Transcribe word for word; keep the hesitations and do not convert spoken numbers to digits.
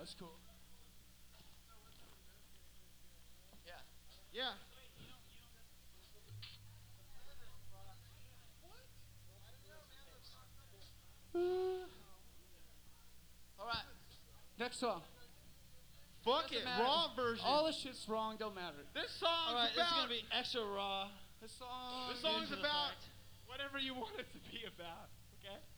was cool. Yeah. Yeah. All right. Next song. Fuck Doesn't it, matter. raw version. All the shit's wrong. Don't matter. This song's All right, this is about. gonna be extra raw. This song. This song's Into the about fact. whatever you want it to be about. Okay.